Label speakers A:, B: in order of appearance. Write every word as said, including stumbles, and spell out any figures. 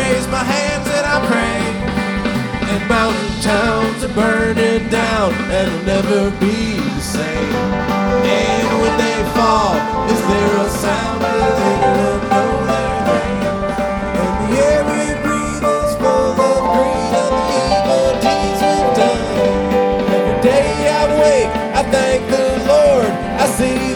A: raise my hands and I pray. And mountain towns are burning down and will never be the same. And when they fall, is there a sound that they don't know their name? And the air we breathe is full of greed and the evil deeds we've done. Every day I wake, I thank the Lord. I see